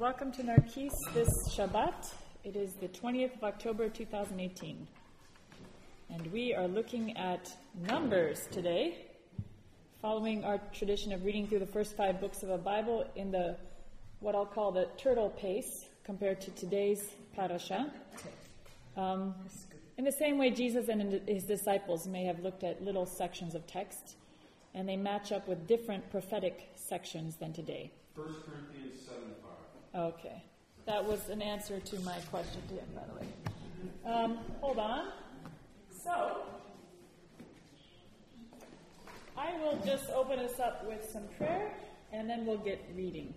welcome to Narkis this Shabbat. It is the 20th of October 2018. And we are looking at Numbers today, following our tradition of reading through the first 5 books of the Bible in the what I'll call the turtle pace compared to today's parasha. In the same way, Jesus and his disciples may have looked at little sections of text, and they match up with different prophetic sections than today. 1 Corinthians 7:5. Okay. That was an answer to my question to him, by the way. Hold on. So, I will just open us up with some prayer, and then we'll get reading.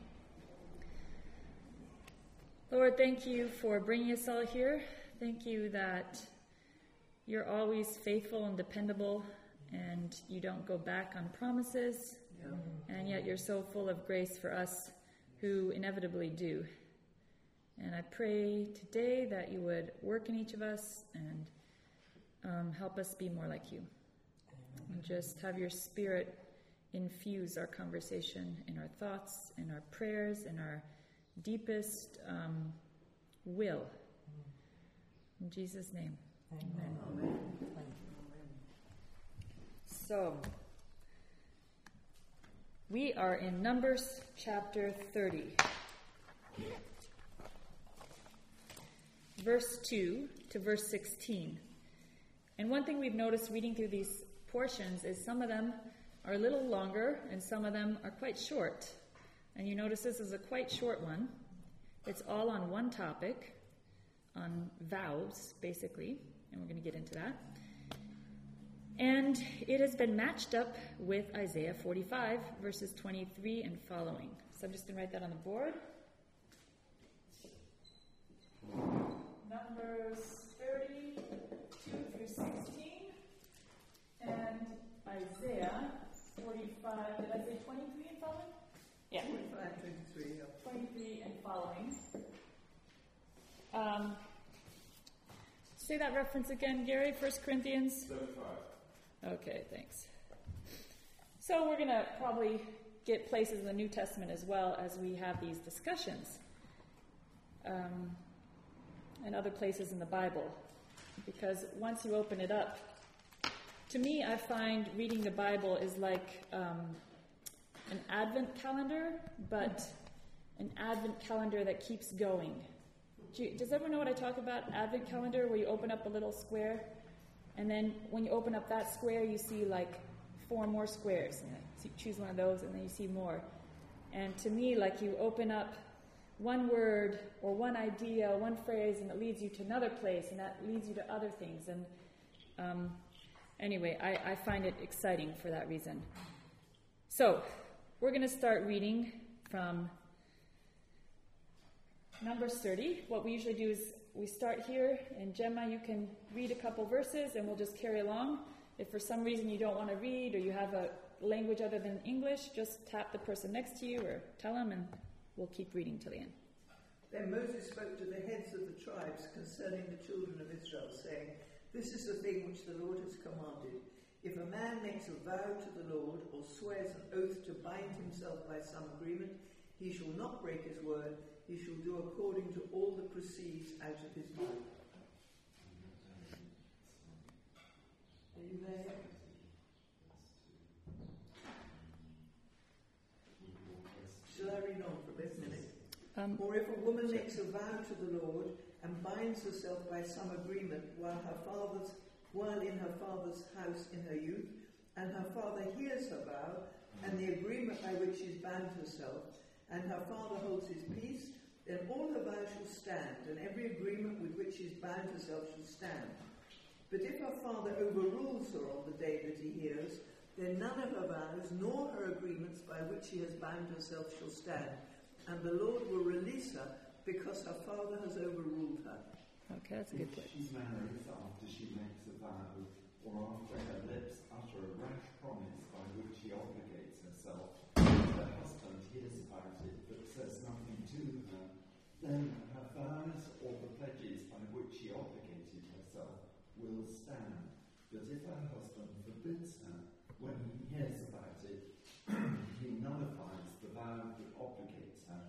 Lord, thank you for bringing us all here. Thank you that you're always faithful and dependable, and you don't go back on promises, and yet you're so full of grace for us who inevitably do. And I pray today that you would work in each of us and help us be more like you. And just have your Spirit infuse our conversation in our thoughts, in our prayers, in our deepest will. In Jesus' name. Amen. Amen. So, we are in Numbers chapter 30. Verse 2 to verse 16. And one thing we've noticed reading through these portions is some of them are a little longer and some of them are quite short. And you notice this is a quite short one. It's all on one topic, on vows, basically, and we're going to get into that. And it has been matched up with Isaiah 45, verses 23 and following. So I'm just going to write that on the board. Numbers 30, 2 through 16, and Isaiah 45, did I say 23 and following? Yeah. 25, 23, yeah. 23 and following. Say that reference again, Gary, 1 Corinthians? 7:5. Okay, thanks. So we're going to probably get places in the New Testament as well as we have these discussions. And other places in the Bible. Because once you open it up, to me I find reading the Bible is like an Advent calendar, but an Advent calendar that keeps going. Does everyone know what I talk about? Advent calendar, where you open up a little square, and then when you open up that square, you see like 4 more squares. And you choose one of those, and then you see more. And to me, like you open up one word or one idea, one phrase, and it leads you to another place, and that leads you to other things. And anyway, I find it exciting for that reason. So, we're going to start reading from Numbers 30. What we usually do is we start here, and Gemma, you can read a couple verses, and we'll just carry along. If for some reason you don't want to read, or you have a language other than English, just tap the person next to you, or tell them, and we'll keep reading till the end. Then Moses spoke to the heads of the tribes concerning the children of Israel, saying, "This is the thing which the Lord has commanded. If a man makes a vow to the Lord, or swears an oath to bind himself by some agreement, he shall not break his word. He shall do according to all that proceeds out of his mouth." Are you there? Shall I read on for a minute? Or if a woman makes a vow to the Lord and binds herself by some agreement while in her father's house in her youth, and her father hears her vow and the agreement by which she's bound herself, and her father holds his peace, then all her vows shall stand, and every agreement with which she's bound herself shall stand. But if her father overrules her on the day that he hears, then none of her vows nor her agreements by which she has bound herself shall stand, and the Lord will release her because her father has overruled her. Okay, that's a good place. She marries after she makes a vow, or after her lips utter a rash promise by which she obligates herself. Her husband hears about it but says nothing to her. Then her vows or the pledges by which she obligated herself will stand. But if her husband forbids her, when he hears about it, he nullifies the vow that obligates her,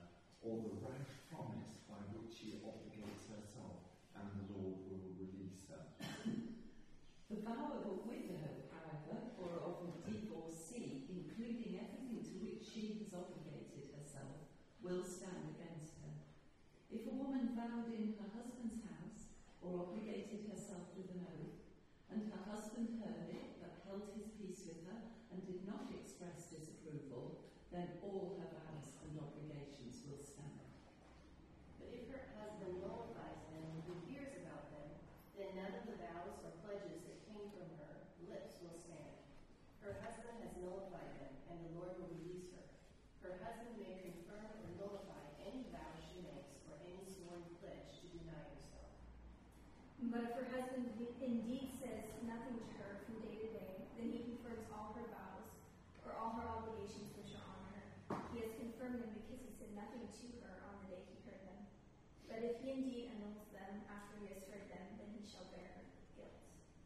or the rash promise by which she obligates herself, and the Lord will release her. The vow of a widow, however, or of a divorcee, including everything to which she has obligated herself, will stand against her. If a woman vowed in her husband's house, or obligated herself with an oath, and her husband heard it, but held his peace with her, and did not express disapproval, then all her vows and obligations will stand. But if her husband nullifies them and he hears about them, then none of the vows or pledges that came from her lips will stand. Her husband has nullified them, and the Lord will release her. Her husband may confirm or nullify any vow she makes or any sworn pledge to deny herself. But if her husband indeed says nothing to her from day to day, then he confirms all her vows or all her obligations which are on her. He has confirmed them because he said nothing to her on the day he heard them. But if he indeed annuls them after he has heard them, then he shall bear guilt.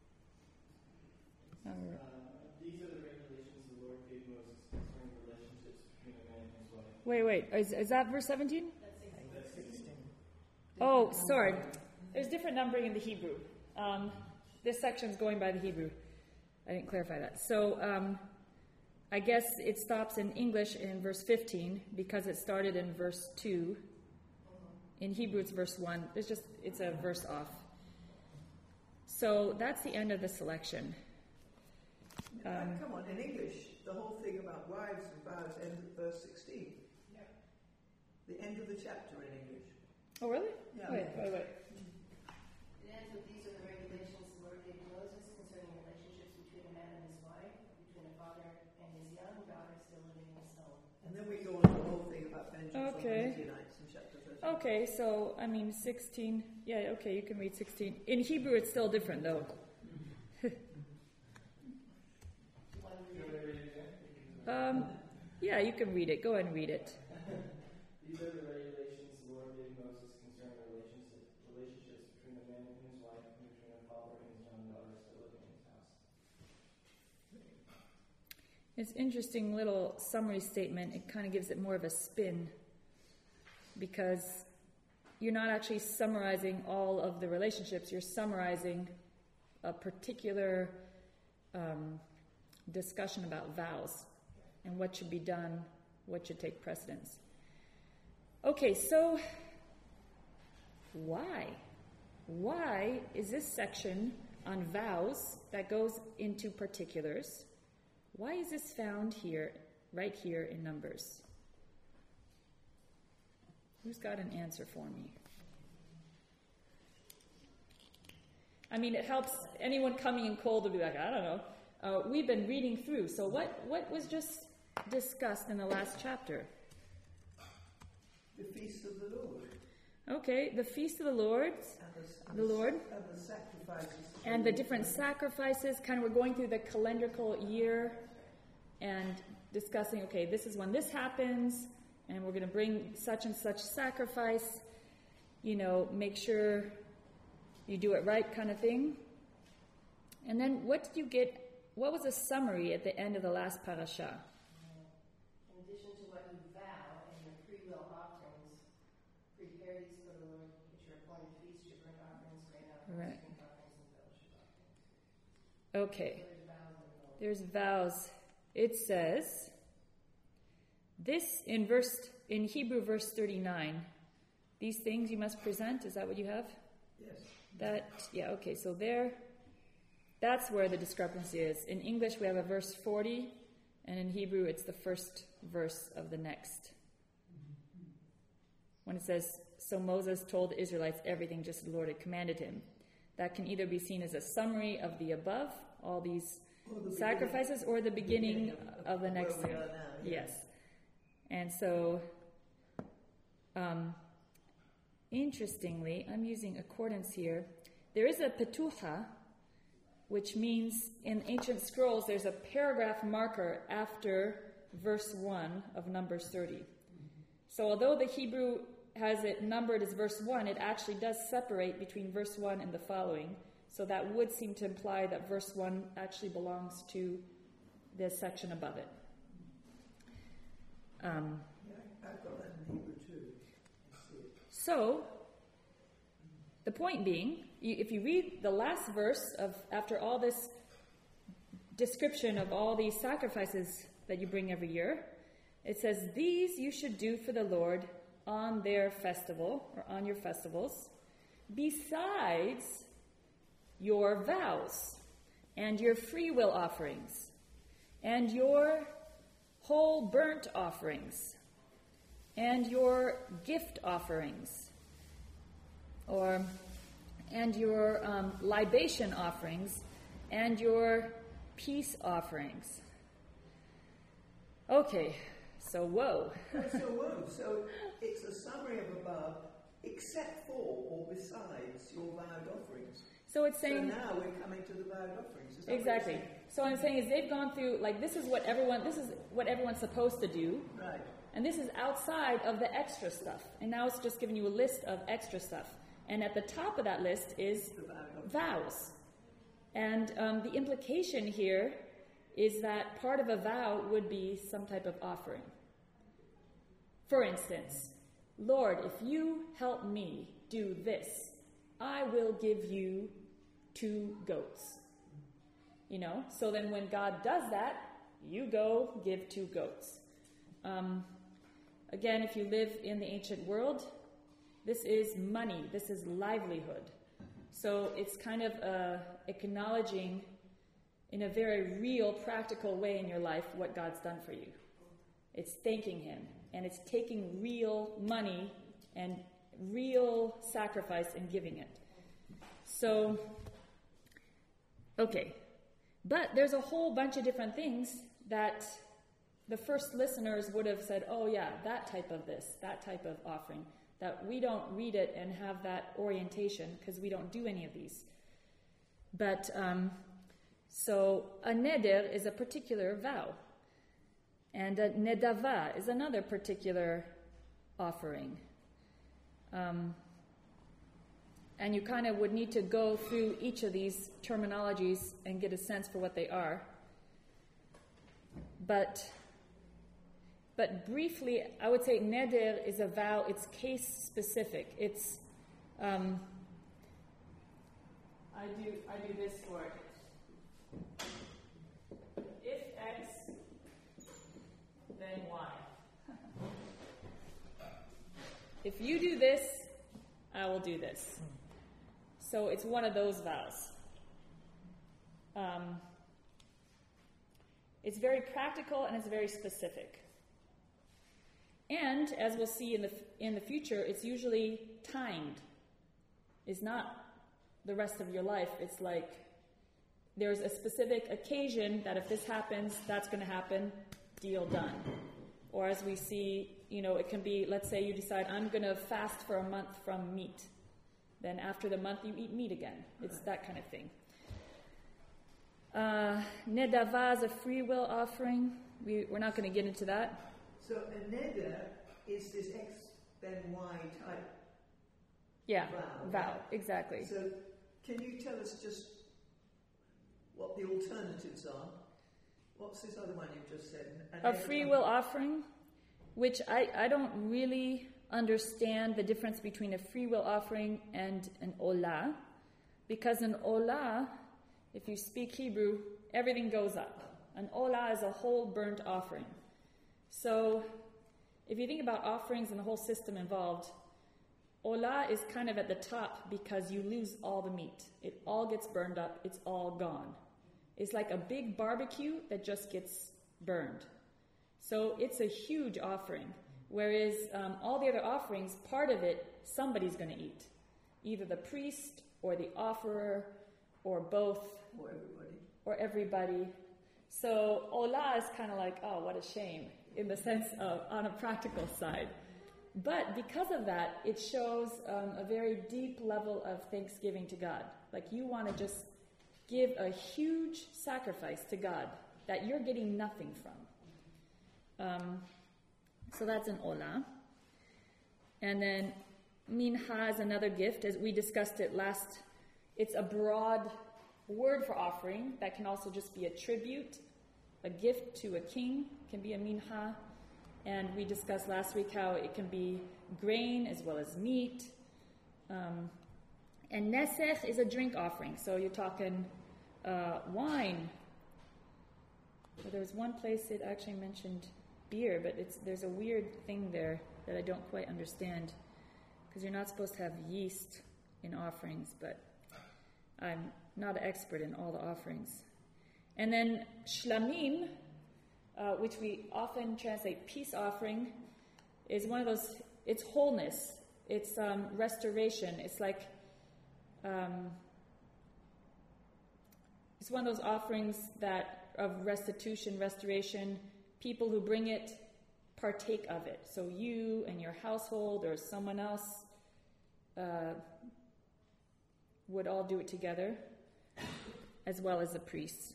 These are the regulations the Lord gave Moses concerning relationships between a man and his wife. Wait. Is that verse 17? That's 16. Oh, sorry. There's different numbering in the Hebrew. This section's going by the Hebrew. I didn't clarify that. So I guess it stops in English in verse 15 because it started in verse 2. In Hebrew, it's verse 1. It's a verse off. So that's the end of the selection. Come on, in English, the whole thing about wives and vows ends at verse 16. Yeah. The end of the chapter in English. Oh, really? Yeah. Wait. It ends with these are the regulations the Lord gave Moses concerning relationships between a man and his wife, between a father and his young daughter still living in his home. And then we go on to the whole thing about vengeance on the Midianites in chapter 13. Okay, so, 16. Yeah, okay, you can read 16. In Hebrew, it's still different, though. Yeah, you can read it. Go ahead and read it. These are the regulations the Lord gave Moses concerning relationships between a man and his wife, and between a father and his young daughter still living in his house. It's an interesting little summary statement. It kind of gives it more of a spin because you're not actually summarizing all of the relationships. You're summarizing a particular discussion about vows and what should be done, what should take precedence. Okay, so why? Why is this section on vows that goes into particulars? Why is this found here, right here in Numbers? Who's got an answer for me? I mean, it helps anyone coming in cold to be like, I don't know. We've been reading through. So what was just discussed in the last chapter? The feast of the Lord. Okay, the feast of the Lord. And the sacrifices. And the different sacrifices. Kind of we're going through the calendrical year and discussing, okay, this is when this happens, and we're going to bring such and such sacrifice. Make sure you do it right kind of thing. And then what did you get? What was a summary at the end of the last parasha? In addition to what you vow and your freewill offerings, prepare these for the Lord at your appointed feast, your burnt offerings, grain offerings, Right. drink offerings, and fellowship offerings. Okay, So there's vows involved. there's vows. It says this in Hebrew verse 39. These things you must present. Is that what you have? Yes. Okay, so that's where the discrepancy is. In English, we have a verse 40, and in Hebrew, it's the first verse of the next. When it says, so Moses told the Israelites everything just as the Lord had commanded him. That can either be seen as a summary of the above, all these sacrifices, or the beginning of the next thing. Yes. And so, interestingly, I'm using accordance here. There is a petucha, which means in ancient scrolls there's a paragraph marker after verse 1 of Numbers 30. So although the Hebrew has it numbered as verse 1, it actually does separate between verse 1 and the following. So that would seem to imply that verse 1 actually belongs to this section above it. I've got that in Hebrew too. So, the point being, if you read the last verse after all this description of all these sacrifices that you bring every year, it says, these you should do for the Lord on their festival, or on your festivals, besides your vows, and your free will offerings, and your whole burnt offerings, and your gift offerings, and your libation offerings, and your peace offerings. Okay, so whoa. So it's a summary of above, except for or besides your vowed offerings. So it's saying... So now we're coming to the vowed offerings. Exactly. So I'm saying is they've gone through, like, this is what everyone's supposed to do. Right. And this is outside of the extra stuff. And now it's just giving you a list of extra stuff. And at the top of that list is vows. And the implication here is that part of a vow would be some type of offering. For instance, Lord, if you help me do this, I will give you 2 goats. You know, so then when God does that, you go give 2 goats. Again, if you live in the ancient world, this is money, this is livelihood. So it's kind of acknowledging in a very real, practical way in your life what God's done for you. It's thanking Him, and it's taking real money and real sacrifice and giving it. So, okay. But there's a whole bunch of different things that the first listeners would have said, oh yeah, that type of this, that type of offering, that we don't read it and have that orientation because we don't do any of these. But, so a neder is a particular vow. And a nedava is another particular offering. And you kind of would need to go through each of these terminologies and get a sense for what they are. But briefly, I would say neder is a vow. It's case specific. It's I do this for it. If X, then Y. If you do this, I will do this. So it's one of those vows. It's very practical and it's very specific. And as we'll see in the future, it's usually timed. It's not the rest of your life. It's like there's a specific occasion that if this happens, that's going to happen, deal done. Or as we see, it can be, let's say you decide, I'm going to fast for a month from meat. Then after the month, you eat meat again. It's that kind of thing. Nedava is a free will offering. We're not going to get into that. So a neder is this X then Y type vow, exactly. So can you tell us just what the alternatives are? What's this other one you've just said? A free will offering, which I don't really understand the difference between a free will offering and an olah, because an olah, if you speak Hebrew, everything goes up. An olah is a whole burnt offering. So if you think about offerings and the whole system involved, olah is kind of at the top because you lose all the meat. It all gets burned up. It's all gone. It's like a big barbecue that just gets burned. So it's a huge offering. Whereas all the other offerings, part of it, somebody's going to eat. Either the priest or the offerer or both. Or everybody. So olah is kind of like, oh, what a shame, in the sense of on a practical side. But because of that, it shows a very deep level of thanksgiving to God. Like you want to just give a huge sacrifice to God that you're getting nothing from. So that's an olah. And then minha is another gift, as we discussed it last. It's a broad word for offering that can also just be a tribute. A gift to a king can be a minha. And we discussed last week how it can be grain as well as meat. And nesech is a drink offering. So you're talking wine. Well, there was one place it actually mentioned beer, but there's a weird thing there that I don't quite understand, because you're not supposed to have yeast in offerings, but I'm not an expert in all the offerings. And then shlamim, which we often translate peace offering, is one of those, it's wholeness, it's restoration, it's like, it's one of those offerings that of restitution, restoration. People who bring it partake of it. So you and your household or someone else would all do it together, as well as the priests.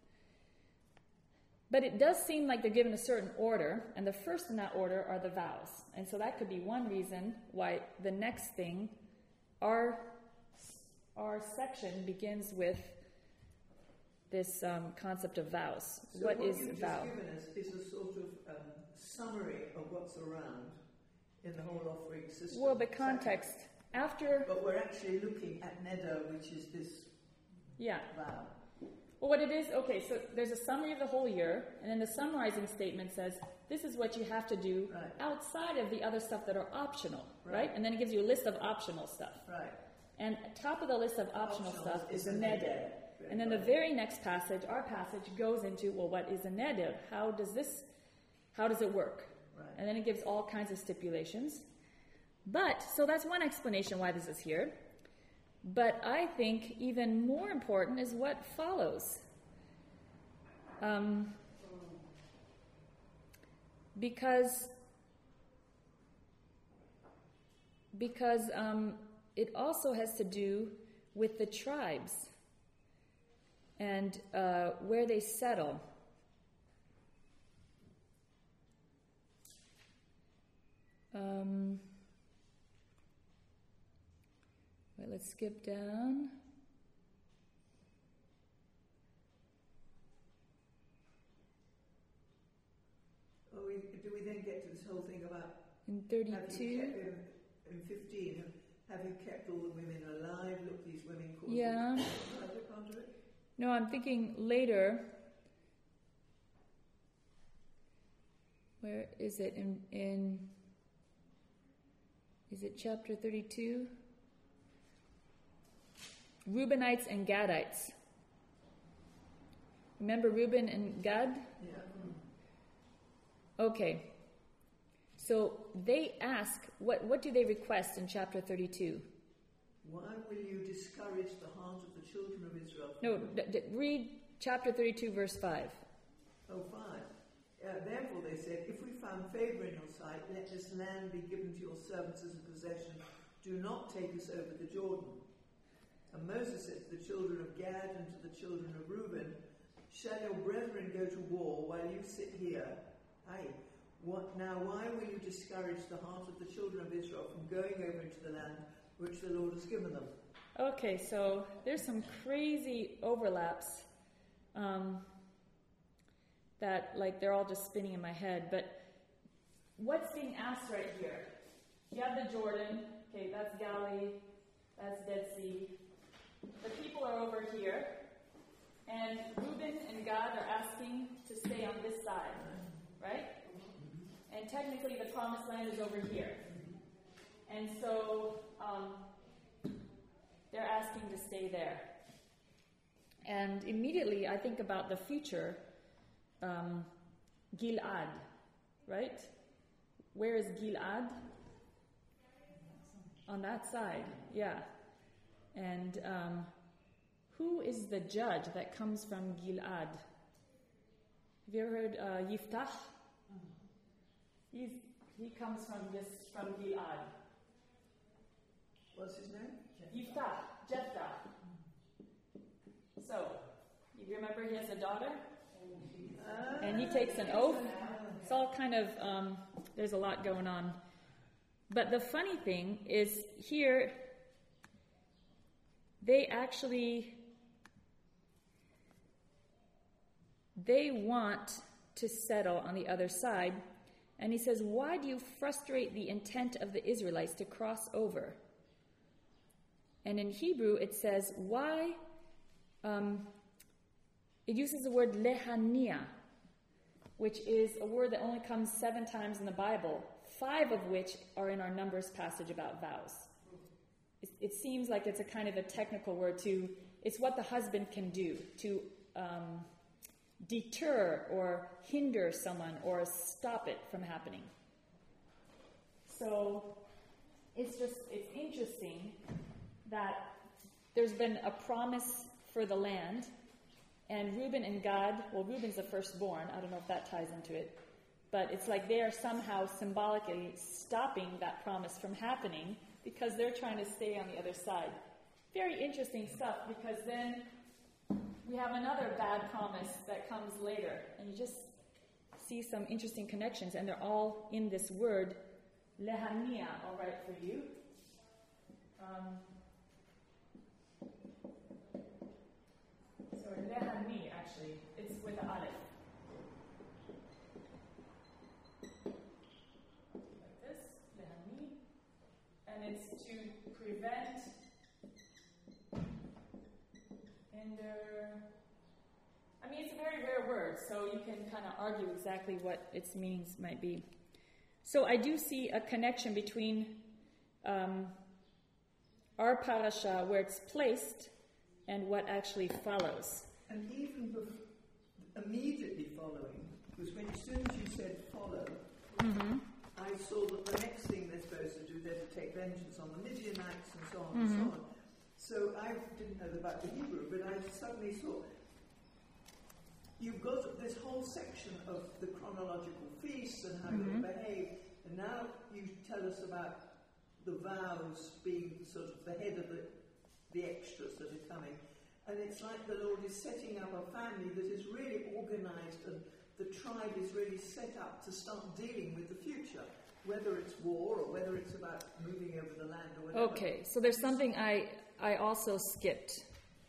But it does seem like they're given a certain order, and the first in that order are the vows. And so that could be one reason why the next thing, our section begins with this concept of vows. So what is you've vow? Just given us is a sort of summary of what's around in the whole offering system. Well, the context after. But we're actually looking at neder, which is this vow. Well, what it is, okay, so there's a summary of the whole year, and then the summarizing statement says, this is what you have to do outside of the other stuff that are optional, right? And then it gives you a list of optional stuff. Right. And top of the list of optional stuff is the neder. And then the very next passage, our passage, goes into, well, what is a neder? How does it work? Right. And then it gives all kinds of stipulations. But, so that's one explanation why this is here. But I think even more important is what follows. Because it also has to do with the tribes and where they settle. Wait, let's skip down. Do we then get to this whole thing about in 32? In 15, have you kept all the women alive? Look, these women caused it. No, I'm thinking later. Where is it? In is it chapter 32? Reubenites and Gadites. Remember Reuben and Gad? Yeah. Okay. So they ask, what do they request in chapter 32? Why will you discourage the heart of the children of Israel? No, read chapter 32, verse 5. Oh, 5. Therefore they said, if we found favour in your sight, let this land be given to your servants as a possession. Do not take us over the Jordan. And Moses said to the children of Gad and to the children of Reuben, shall your brethren go to war while you sit here? Now why will you discourage the heart of the children of Israel from going over into the land which the Lord has given them? Okay, so there's some crazy overlaps that, like, they're all just spinning in my head. But what's being asked right here? You have the Jordan. Okay, that's Galilee. That's Dead Sea. The people are over here. And Reuben and Gad are asking to stay on this side, right? And technically the promised land is over here. And so they're asking to stay there. And immediately I think about the future, Gilad, right? Where is Gilad? On that side, yeah. And who is the judge that comes from Gilad? Have you ever heard Yiftach? He comes from Gilad. What's his name? Jephthah. So, you remember he has a daughter? And he takes an oath. It's all kind of, there's a lot going on. But the funny thing is here, they want to settle on the other side, And he says, why do you frustrate the intent of the Israelites to cross over? And in Hebrew it says, why? It uses the word lehania, which is a word that only comes 7 times in the Bible, 5 of which are in our Numbers passage about vows. It seems like it's a kind of a technical word it's what the husband can do to deter or hinder someone or stop it from happening. So it's interesting that there's been a promise for the land, and Reuben and Gad, well, Reuben's the firstborn, I don't know if that ties into it, but it's like they are somehow symbolically stopping that promise from happening because they're trying to stay on the other side. Very interesting stuff, because then we have another bad promise that comes later, and you just see some interesting connections, and they're all in this word, lehania, all right for you. So lehani, actually, it's with the aleph. Like this, lehani. And it's to prevent, hinder. I mean, it's a very rare word, so you can kind of argue exactly what its meanings might be. So I do see a connection between our parasha, where it's placed, and what actually follows. And even immediately following, because as soon as you said follow, I saw that the next thing they're supposed to do, they're to take vengeance on the Midianites and so on and so on. So I didn't know about the Hebrew, but I suddenly saw you've got this whole section of the chronological feasts and how you behave, and now you tell us about the vows being sort of the head of the extras that are coming. And it's like the Lord is setting up a family that is really organized, and the tribe is really set up to start dealing with the future, whether it's war or whether it's about moving over the land or whatever. Okay, so there's something I also skipped.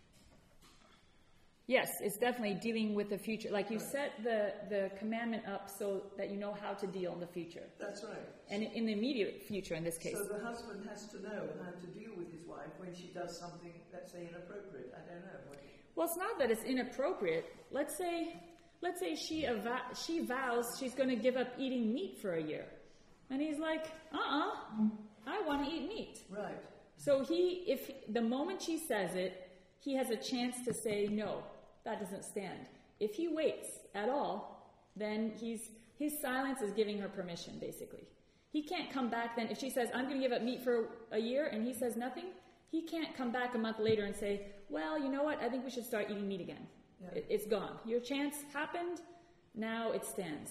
Yes, it's definitely dealing with the future. Like you set the commandment up so that you know how to deal in the future. That's right. And in the immediate future, in this case. So the husband has to know how to deal with his wife when she does something, let's say, inappropriate. I don't know. Well, it's not that it's inappropriate. Let's say she vows she's going to give up eating meat for a year. And he's like, I want to eat meat. Right. So if the moment she says it, he has a chance to say, no, that doesn't stand. If he waits at all, then his silence is giving her permission, basically. He can't come back then. If she says, I'm going to give up meat for a year, and he says nothing, he can't come back a month later and say, well, you know what, I think we should start eating meat again. Yeah. It's gone. Your chance happened, now it stands.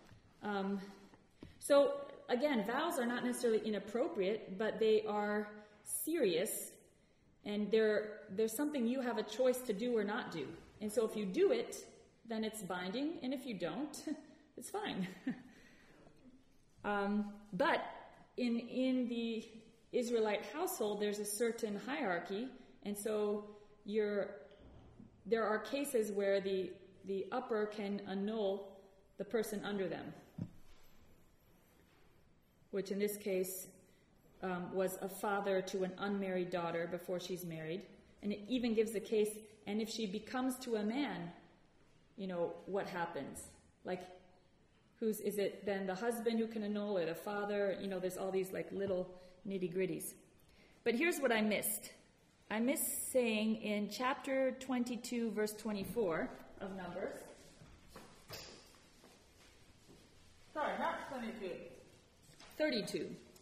So, again, vows are not necessarily inappropriate, but they are serious, and there's something you have a choice to do or not do. And so if you do it, then it's binding, and if you don't, it's fine. But in the Israelite household, there's a certain hierarchy, and so there are cases where the upper can annul the person under them, which in this case was a father to an unmarried daughter before she's married. And it even gives the case, and if she becomes to a man, what happens? Like, is it then the husband who can annul, or the father? There's all these like little nitty-gritties. But here's what I missed. I missed saying in chapter 22, verse 24 of Numbers. Sorry, not 22. 32.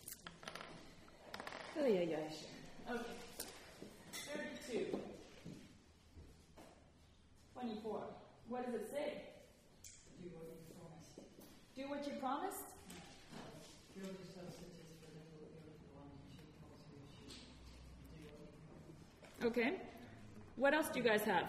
Oh, yeah. Okay. 32. 24. What does it say? Do what you promised. Do what you promised? Okay. What else do you guys have?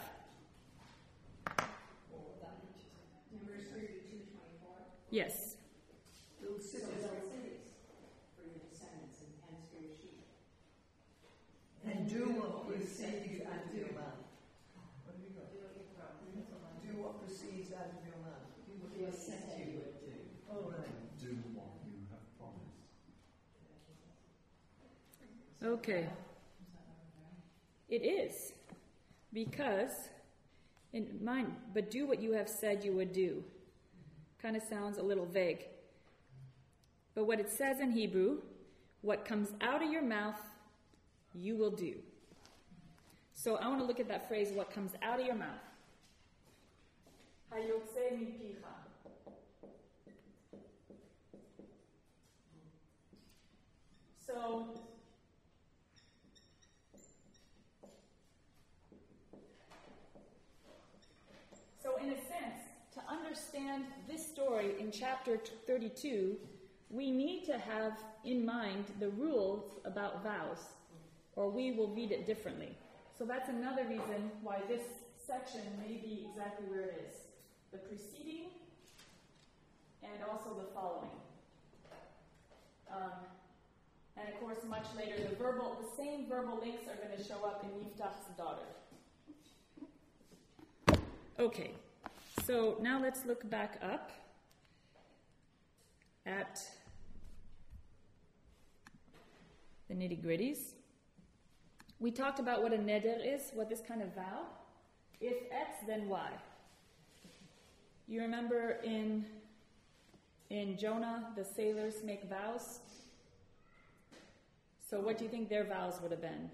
Numbers 32:24. Yes. Little cities for your descendants and hence for your sheep. and do what proceeds out of your mouth. What have you got? Do what proceeds out of your mouth. Do what he has said you would do. All right. Do Okay. It is. Because, in mind, but do what you have said you would do. Kind of sounds a little vague. But what it says in Hebrew, what comes out of your mouth, you will do. So I want to look at that phrase, what comes out of your mouth. Hayotze mipicha. So in a sense, to understand this story in chapter 32, we need to have in mind the rules about vows, or we will read it differently. So that's another reason why this section may be exactly where it is. The preceding and also the following. And of course, much later, the same verbal links are going to show up in Yiftach's daughter. Okay, so now let's look back up at the nitty-gritties. We talked about what a neder is, what this kind of vow. If X, then Y. You remember in Jonah, the sailors make vows? So what do you think their vows would have been?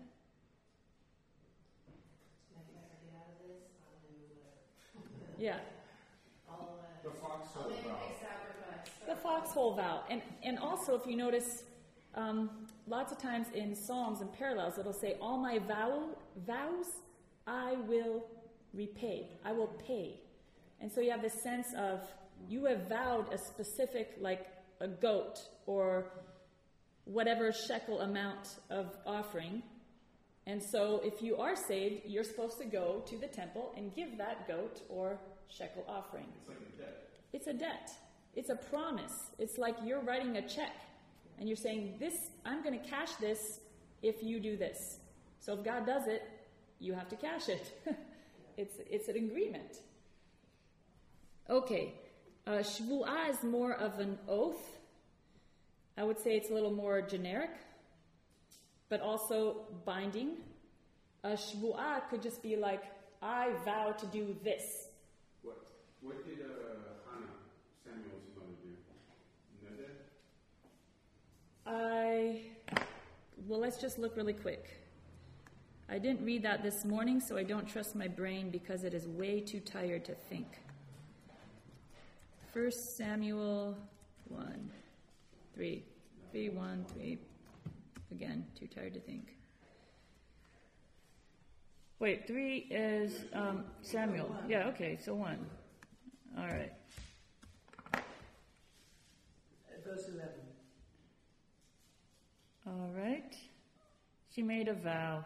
Yeah. The foxhole vow. The foxhole vow. And also, if you notice, lots of times in Psalms and parallels, it'll say, all my vows I will repay. I will pay. And so you have this sense of, you have vowed a specific, like a goat or whatever shekel amount of offering. And so if you are saved, you're supposed to go to the temple and give that goat or shekel offering. It's like a debt. It's a debt. It's a promise. It's like you're writing a check and you're saying, I'm going to cash this if you do this. So if God does it, you have to cash it. It's an agreement. Okay. Shvu'ah is more of an oath. I would say it's a little more generic, but also binding. A shvu'ah could just be like, I vow to do this. What did Hannah, Samuel's mother, do? Neder? Well, let's just look really quick. I didn't read that this morning, so I don't trust my brain because it is way too tired to think. 1 Samuel 1. 3. 1, 3. Again, too tired to think. Wait, 3 is Samuel. Yeah, okay, so 1. All right. Verse 11. All right. She made a vow.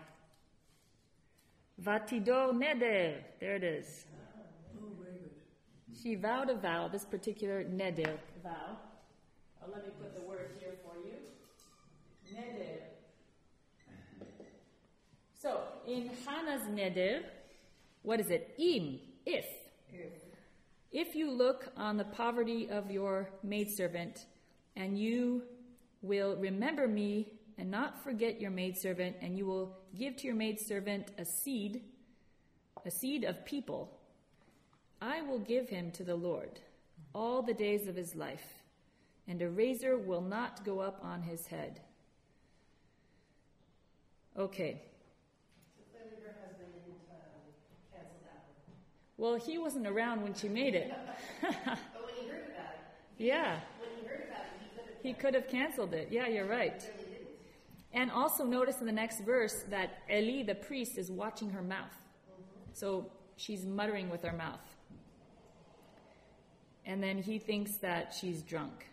Vatidor neder. There it is. Oh, very good. She vowed a vow, this particular neder vow. Let me put the word here for you. Neder. So, in Hannah's neder, what is it? If. If you look on the poverty of your maidservant, and you will remember me and not forget your maidservant, and you will give to your maidservant a seed of people, I will give him to the Lord all the days of his life, and a razor will not go up on his head. Okay. So clearly her husband didn't cancel that one. Well, he wasn't around when she made it. But when he heard about it, Yeah. When he heard about it, He could have canceled it. Yeah, you're right. He really didn't. And also notice in the next verse that Eli, the priest, is watching her mouth. So she's muttering with her mouth. And then he thinks that she's drunk.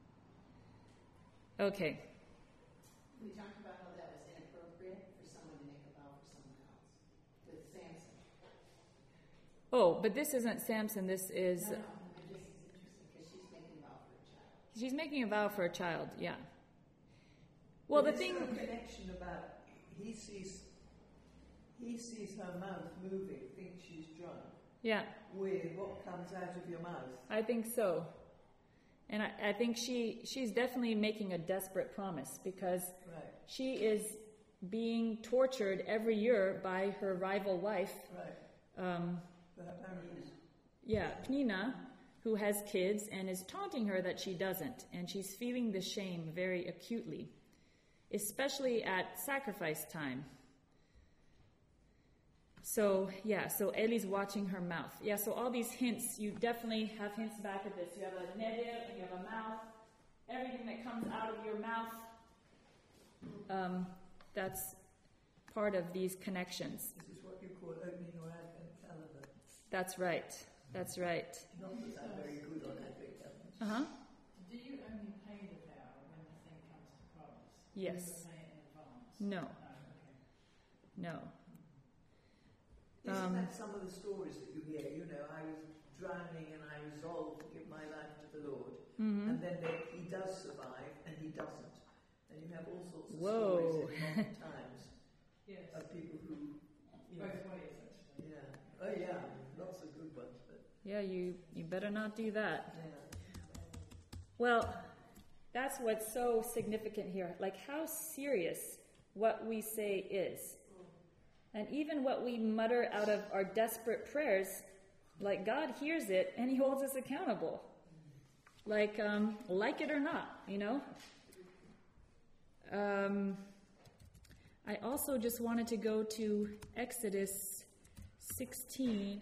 Okay. We talked about how that was inappropriate for someone to make a vow for someone else with Samson. Oh, but this isn't Samson. This is... No, but this is interesting because she's making a vow for a child. She's making a vow for a child, yeah. Well, the thing... There's a connection about he sees her mouth moving, thinks she's drunk, Yeah, with what comes out of your mouth. I think so. And I think she's definitely making a desperate promise because Right. she is being tortured every year by her rival wife. Right. Pnina, who has kids and is taunting her that she doesn't, and she's feeling the shame very acutely, especially at sacrifice time. So Eli's watching her mouth. So all these hints, you definitely have hints back at this. You have a neder and you have a mouth. Everything that comes out of your mouth, that's part of these connections. This is what you call opening your Advent calendar. That's right. Numbers are very good on Advent calendars. Uh-huh. Do you only pay the vow when the thing comes to promise? Yes. Do you pay it in advance? No. No. Isn't that some of the stories that you hear? You know, I was drowning and I resolved to give my life to the Lord. Mm-hmm. And then he does survive and he doesn't. And you have all sorts of Whoa. stories in modern times Yes. of people who... Both ways, actually. Yeah. Oh, yeah. Lots of good ones. But Yeah, you better not do that. yeah. Well, that's what's so significant here. Like how serious what we say is. And even what we mutter out of our desperate prayers, like God hears it and he holds us accountable. Like it or not, you know? I also just wanted to go to Exodus 16.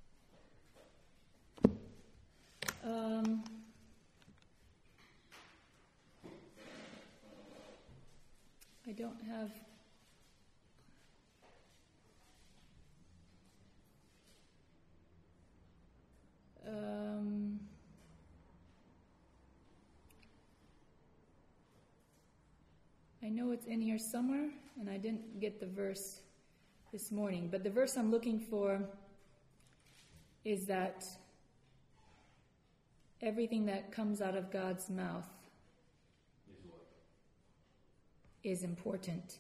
I don't have... I know it's in here somewhere, and I didn't get the verse this morning, but the verse I'm looking for is that everything that comes out of God's mouth is important.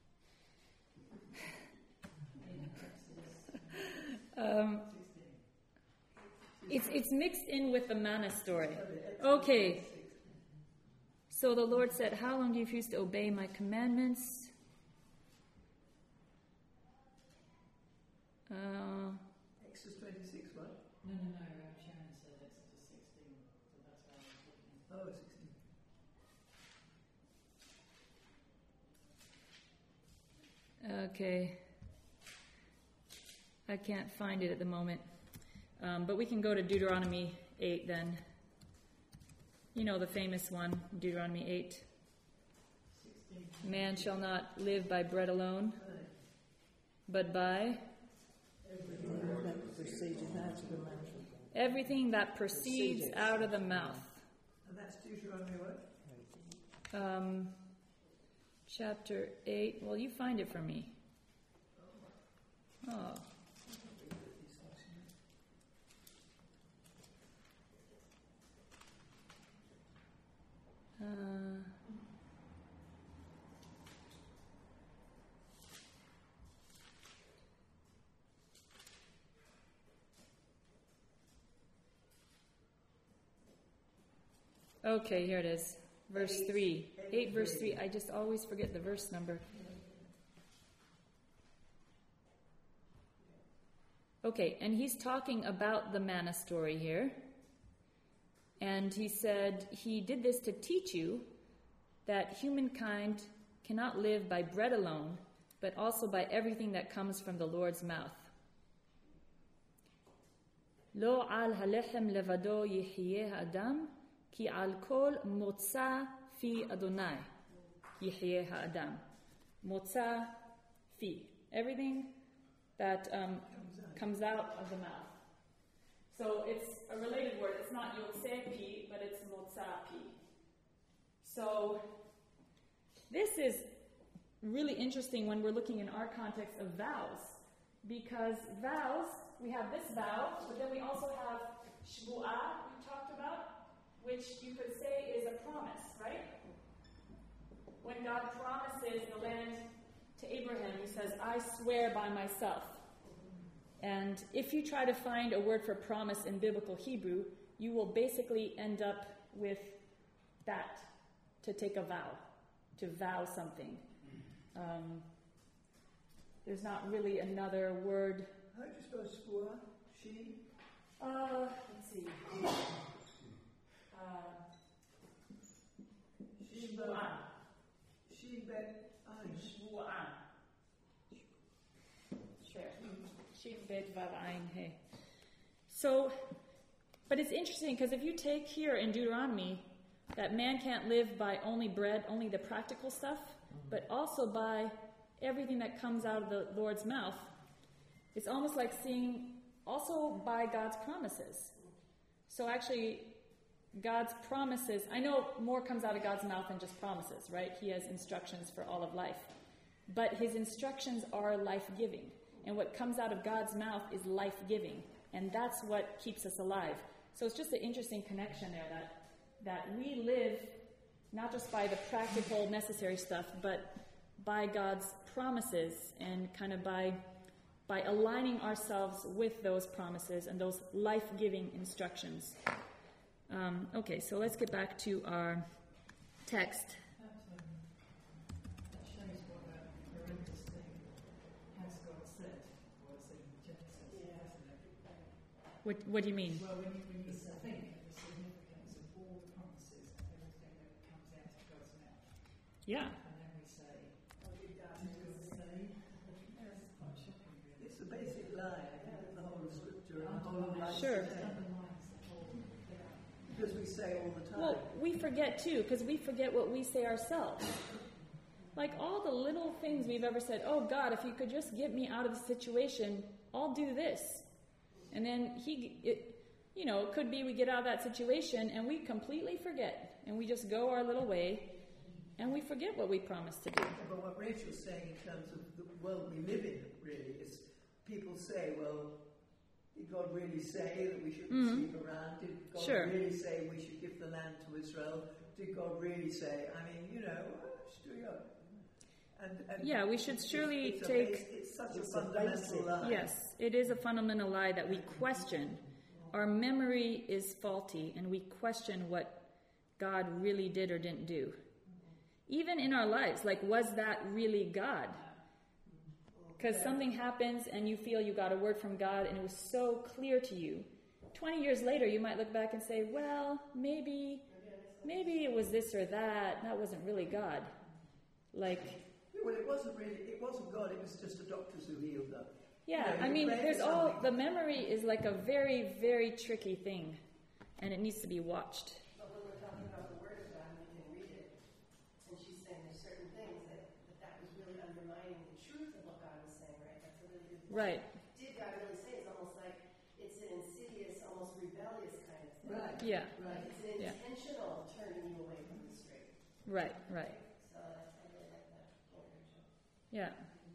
It's mixed in with the manna story. Okay. So the Lord said, how long do you refuse to obey my commandments? Exodus 26, what? No. Sharon said Exodus 16, so that's why I was looking. Oh, 16. Okay. I can't find it at the moment. But we can go to Deuteronomy 8 then. You know the famous one, Deuteronomy 8. 16. Man shall not live by bread alone, but by everything that proceeds out of the mouth. And that's Deuteronomy what? Chapter 8. Well, you find it for me. Oh. Okay, here it is. Verse 3. 8 verse 3. I just always forget the verse number. Okay, and he's talking about the manna story here. And he said he did this to teach you that humankind cannot live by bread alone, but also by everything that comes from the Lord's mouth. Lo al halechem levado yihyeh adam, ki al kol motza fi Adonai yihyeh adam. Motza fi. Everything that comes out of the mouth. So it's a related word. It's not yotzeh pi, but it's motza pi. So this is really interesting when we're looking in our context of vows, because vows, we have this vow, but then we also have shvu'ah, we talked about, which you could say is a promise, right? When God promises the land to Abraham, he says, I swear by myself. And if you try to find a word for promise in biblical Hebrew, you will basically end up with that, to take a vow, to vow something. There's not really another word. How do you spell shvua? She? Let's see. She bet ein. Shin bet vav ein he. So, but it's interesting because if you take here in Deuteronomy that man can't live by only bread, only the practical stuff, but also by everything that comes out of the Lord's mouth, it's almost like seeing also by God's promises. So actually, God's promises, I know more comes out of God's mouth than just promises, right? He has instructions for all of life. But his instructions are life-giving. And what comes out of God's mouth is life-giving. And that's what keeps us alive. So it's just an interesting connection there that we live not just by the practical, necessary stuff, but by God's promises and kind of by aligning ourselves with those promises and those life-giving instructions. Okay, so let's get back to our text. That shows what a horrendous thing has God said was in Genesis, doesn't it? What do you mean? Well, when you think of the significance of all the promises and everything that comes out of God's mouth. Yeah. And then we say, did God say? That's quite shocking, really. It's a basic lie, I think, of the whole of Scripture and the whole of life. Sure. Because we say all the time. Well, we forget too, because we forget what we say ourselves. Like all the little things we've ever said, oh God, if you could just get me out of the situation, I'll do this. And then it could be we get out of that situation and we completely forget. And we just go our little way and we forget what we promised to do. But what Rachel's saying in terms of the world we live in, really, is people say, well, did God really say that we shouldn't sleep around? Did God really say we should give the land to Israel? Did God really say? I mean, yeah, we should surely take... It's such a fundamental lie. Yes, it is a fundamental lie that we question. Our memory is faulty, and we question what God really did or didn't do. Even in our lives, like, was that really God? Because something happens and you feel you got a word from God and it was so clear to you. 20 years later, you might look back and say, well, maybe it was this or that. That wasn't really God. Well, it wasn't God. It was just the doctors who healed them. Yeah, I mean, the memory is like a very, very tricky thing. And it needs to be watched. But when we're talking about the Word of God, we can read it. And she's saying there's certain things that was really undermining the truth of what God was saying, right? That's a really good point. Right. Did God really say? It's almost like it's an insidious, almost rebellious kind of thing. Right. Yeah. Right. It's an intentional turning you away from the straight. Right. So I really like that. Yeah.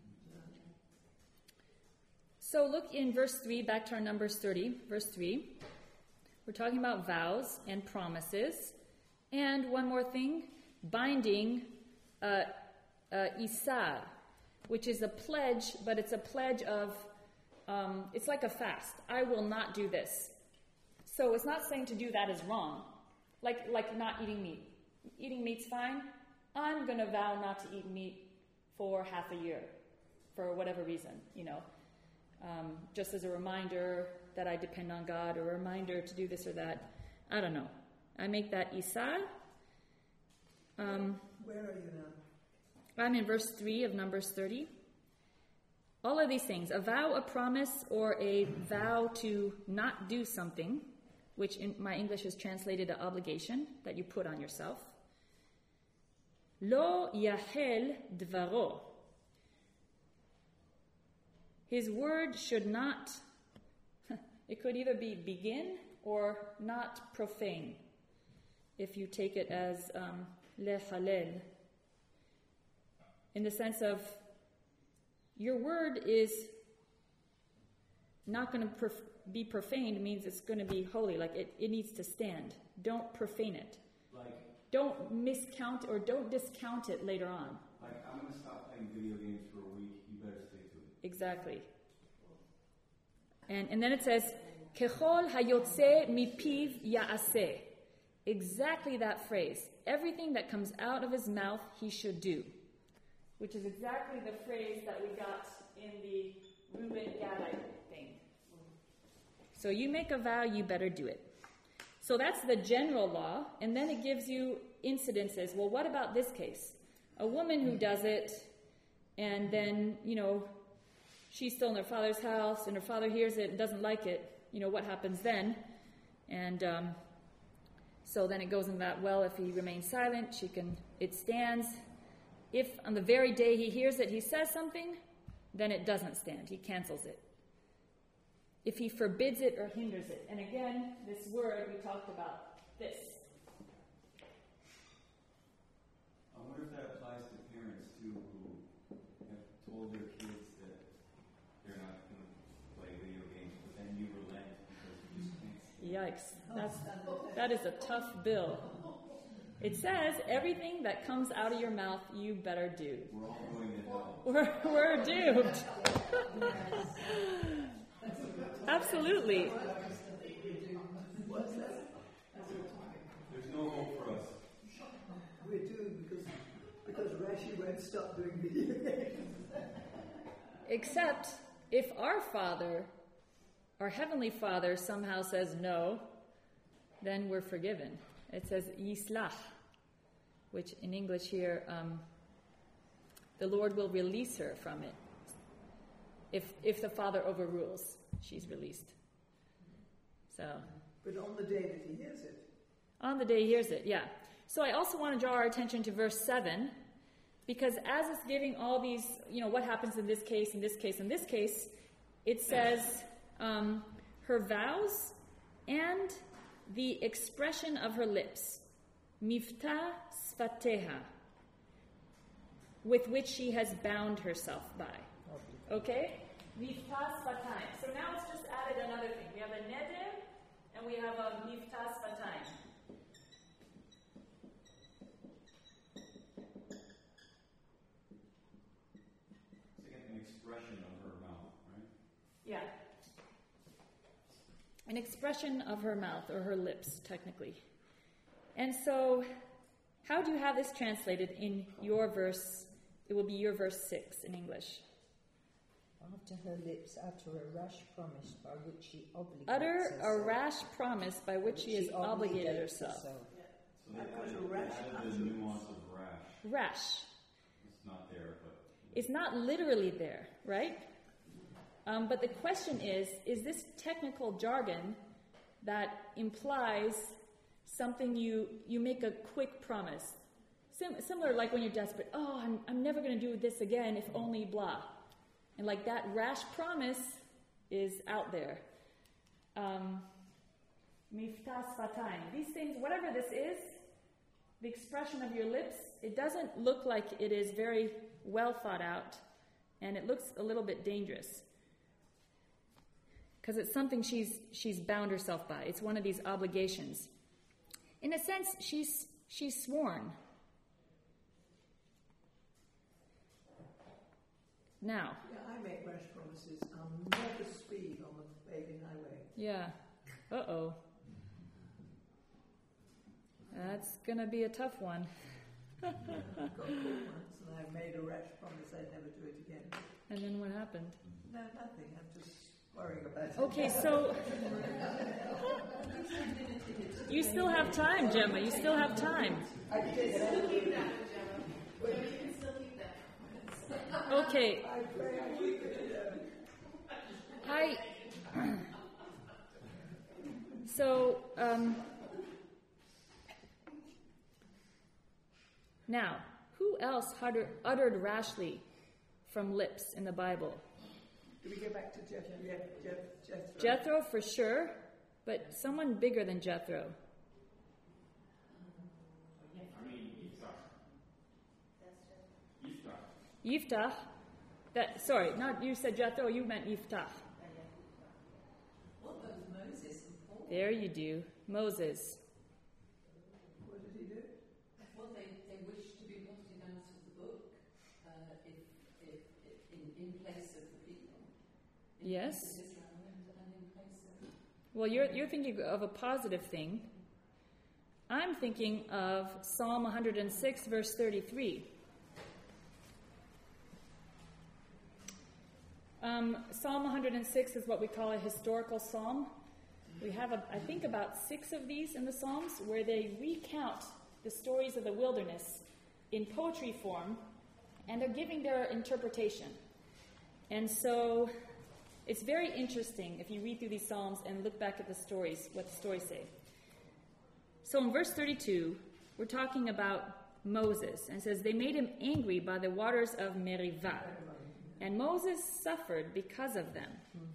So look in verse 3, back to our Numbers 30, verse 3. We're talking about vows and promises. And one more thing, binding isar, which is a pledge, but it's a pledge of, it's like a fast. I will not do this. So it's not saying to do that is wrong. Like not eating meat. Eating meat's fine. I'm going to vow not to eat meat for half a year, for whatever reason, just as a reminder that I depend on God, or a reminder to do this or that. I don't know. I make that isar. Where are you now? I'm in verse 3 of Numbers 30. All of these things, a vow, a promise, or a vow to not do something, which in my English is translated an obligation that you put on yourself. Lo yahel dvaro. His word should not, it could either be begin or not profane, if you take it as lehalel, in the sense of your word is not going to be profaned, means it's going to be holy, like it needs to stand. Don't profane it. Don't miscount or don't discount it later on. Like, I'm going to stop playing video games for a week, you better stick to it. Exactly. And then it says, Kechol hayotze mipiv ya'aseh. Exactly that phrase. Everything that comes out of his mouth, he should do. which is exactly the phrase that we got in the Reuben-Gadite thing. So you make a vow, you better do it. So that's the general law, and then it gives you incidences. Well, what about this case? A woman who does it, and then, she's still in her father's house, and her father hears it and doesn't like it. What happens then? And so then it goes in that, well, if he remains silent, it stands. If on the very day he hears it, he says something, then it doesn't stand. He cancels it. If he forbids it or hinders it. And again, this word we talked about, this. I wonder if that applies to parents too, who have told their kids that they're not going to play video games, but then you relent because you just can't. Yikes. That is a tough bill. It says, everything that comes out of your mouth, you better do. We're all going to hell. We're doomed. Absolutely. There's no hope for us. We do because Rashi won't stop doing video games. Except if our Father, our Heavenly Father, somehow says no, then we're forgiven. It says yislach, which in English here, the Lord will release her from it. If the Father overrules, she's released. So. But on the day that he hears it. On the day he hears it, yeah. So I also want to draw our attention to verse 7, because as it's giving all these, what happens in this case, in this case, in this case, it says her vows and the expression of her lips, miftah sfateha, with which she has bound herself by. Okay? Miftah sfatayim. So now it's just added another thing. We have a neder and we have a miftah sfatayim. It's like an expression of her mouth, right? Yeah. An expression of her mouth, or her lips, technically. And so, how do you have this translated in your verse? It will be your verse 6 in English. After her lips utter a rash promise by which she obligates herself. Utter a rash promise by which she has obligated herself. So they added the nuance of rash. Rash. It's not there, but... It's not literally there, right? But the question is this technical jargon that implies something you make a quick promise. Similar like when you're desperate. Oh, I'm never going to do this again if only blah. And like that rash promise is out there. Miftah sfatayim. These things, whatever this is, the expression of your lips, it doesn't look like it is very well thought out, and it looks a little bit dangerous. Because it's something she's bound herself by. It's one of these obligations. In a sense, she's sworn. Now. Yeah, I make rash promises. I'll never speed on the paving highway. Yeah. Uh-oh. That's going to be a tough one. I got caught once and I made a rash promise I'd never do it again. And then what happened? No, nothing. I'm just worrying about it. Okay, so you still have time, Gemma. You still have time. I can still keep that, Gemma. You can still keep that. Okay. I pray I keep it. So, now, who else uttered rashly from lips in the Bible? Do we go back to Jethro? Jethro, for sure, but someone bigger than Jethro. Yiftach. Sorry, not you said Jethro, you meant Yiftach. What about Moses and Paul? There you do. Moses. What did he do? Well, they wished to be blotted out of the book in place of the people. Yes. Israel and in place of... Well, you're thinking of a positive thing. I'm thinking of Psalm 106, verse 33. Psalm 106 is what we call a historical psalm. We have, I think, about 6 of these in the Psalms where they recount the stories of the wilderness in poetry form, and they're giving their interpretation. And so it's very interesting if you read through these Psalms and look back at the stories, what the stories say. So in verse 32, we're talking about Moses, and it says, they made him angry by the waters of Meribah, and Moses suffered because of them.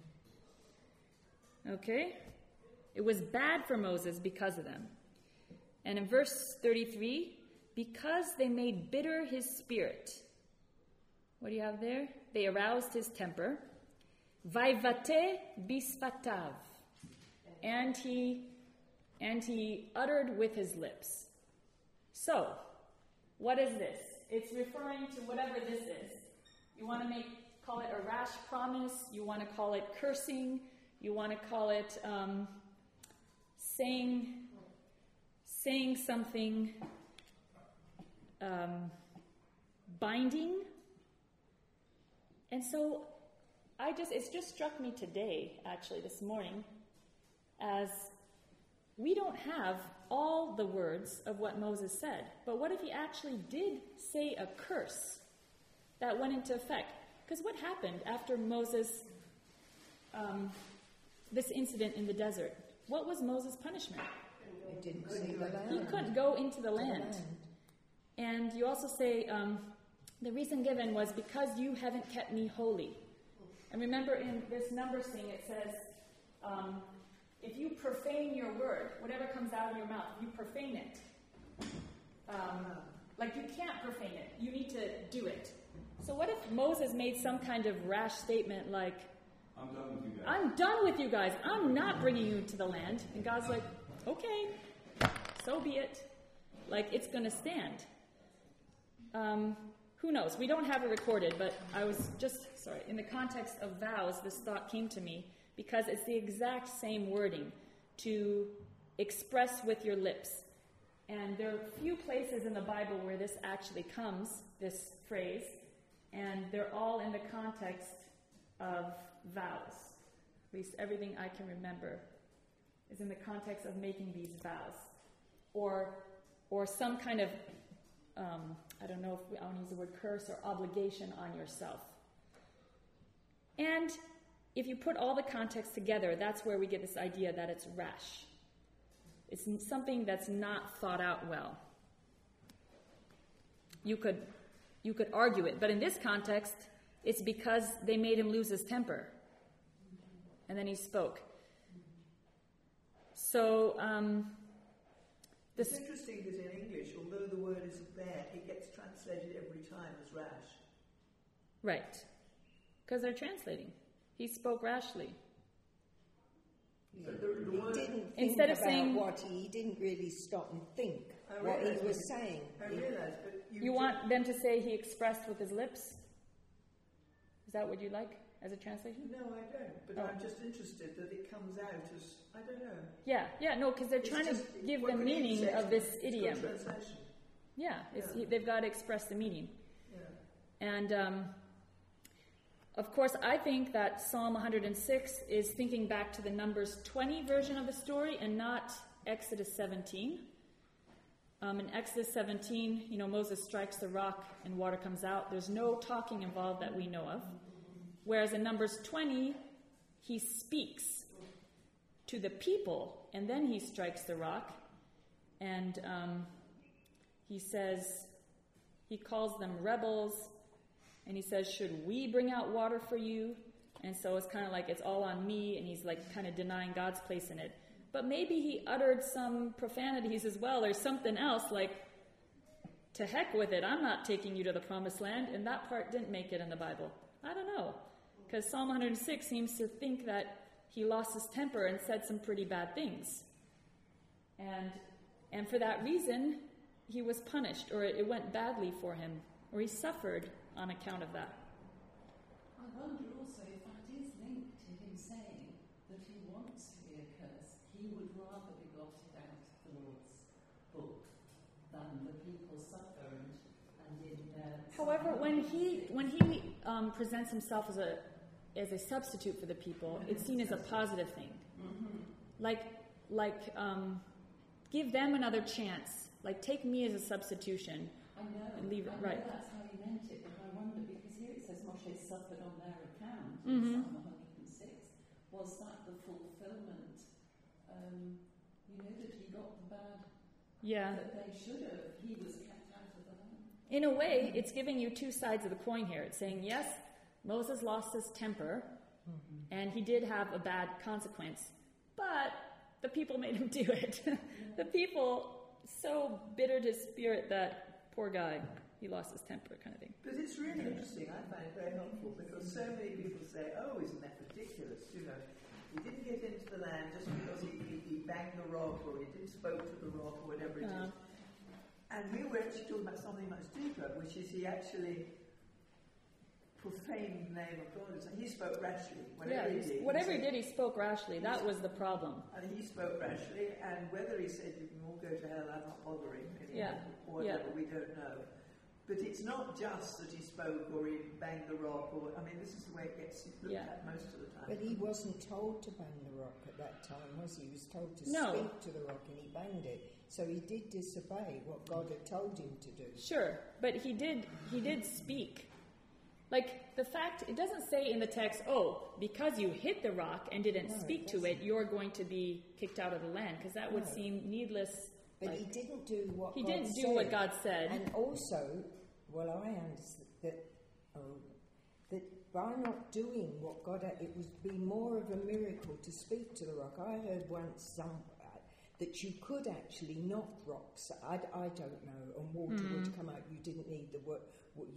Okay? It was bad for Moses because of them. And in verse 33, because they made bitter his spirit. What do you have there? They aroused his temper. Vaivate bisfatav. And he uttered with his lips. So, what is this? It's referring to whatever this is. You want to call it a rash promise. You want to call it cursing. You want to call it saying something binding. And so it's just struck me today, actually, this morning, as we don't have all the words of what Moses said. But what if he actually did say a curse that went into effect? Because what happened after Moses, this incident in the desert? What was Moses' punishment? He didn't see the land. He couldn't go into the land. And you also say, the reason given was because you haven't kept me holy. And remember in this Numbers thing, it says, if you profane your word, whatever comes out of your mouth, you profane it. Like you can't profane it. You need to do it. So what if Moses made some kind of rash statement like, I'm done with you guys. I'm done with you guys. I'm not bringing you to the land. And God's like, okay, so be it. Like, it's going to stand. Who knows? We don't have it recorded, but I was in the context of vows, this thought came to me because it's the exact same wording, to express with your lips. And there are few places in the Bible where this actually comes, this phrase, and they're all in the context of vows. At least everything I can remember is in the context of making these vows. Or some kind of, I don't know if I want to use the word curse or obligation on yourself. And if you put all the context together, that's where we get this idea that it's rash. It's something that's not thought out well. You could argue it, but in this context, it's because they made him lose his temper. And then he spoke. So, it's interesting that in English, although the word is bad, it gets translated every time as rash. Right. Because they're translating. He spoke rashly. He didn't think Instead of about saying, he didn't really stop and think what he was saying. I realize, but you want them to say he expressed with his lips? Is that what you like as a translation? No, I don't. But I'm just interested that it comes out as, I don't know. Yeah, no, because they're trying to give the meaning of this idiom. Yeah, they've got to express the meaning. Yeah. And of course, I think that Psalm 106 is thinking back to the Numbers 20 version of the story and not Exodus 17. In Exodus 17, Moses strikes the rock and water comes out. There's no talking involved that we know of. Whereas in Numbers 20, he speaks to the people and then he strikes the rock. And he calls them rebels. And he says, should we bring out water for you? And so it's kind of like it's all on me, and he's like kind of denying God's place in it. But maybe he uttered some profanities as well, or something else like, to heck with it, I'm not taking you to the promised land, and that part didn't make it in the Bible. I don't know, because Psalm 106 seems to think that he lost his temper and said some pretty bad things. And for that reason, he was punished, or it went badly for him, or he suffered on account of that. I wonder also if that is linked to him saying that he wants to be accursed. He would rather be blotted out of the Lord's book than the people suffer and in their... However, when he presents himself as a substitute for the people, it's seen as a positive thing. Like give them another chance. Like take me as a substitution. I know. And leave it I know right. That's how he meant it, but I wonder, because here it says Moshe suffered on their account Mm-hmm. in Psalm 106. Was that the fulfillment? That he got the bad. Yeah. That they should have. He was kept out of the land. In a way, it's giving you two sides of the coin here. It's saying, yes, Moses lost his temper, and he did have a bad consequence, but the people made him do it. The people so bittered his spirit that, poor guy, he lost his temper kind of thing. But it's really interesting. I find it very helpful because so many people say, oh, isn't that ridiculous? He didn't get into the land just because he banged the rock or he didn't spoke to the rock or whatever it is. And we were actually talking about something much deeper, which is he actually profaned the name of God. He spoke rashly. Whatever he did, he spoke rashly. That was the problem. And he spoke rashly, and whether he said you can all go to hell, I'm not bothering anymore, or whatever, we don't know. But it's not just that he spoke or he banged the rock, this is the way it gets looked at most of the time. But he wasn't told to bang the rock at that time, was he? He was told to speak to the rock, and he banged it. So he did disobey what God had told him to do. Sure, but he did speak. Like, the fact, it doesn't say in the text, because you hit the rock and didn't speak to it, you're going to be kicked out of the land, because that would seem needless. But he didn't do what God said. He didn't do what God said. And also, I understand that by not doing what God had, it would be more of a miracle to speak to the rock. I heard once that you could actually knock rocks. I don't know, and water would come out. You didn't need the work.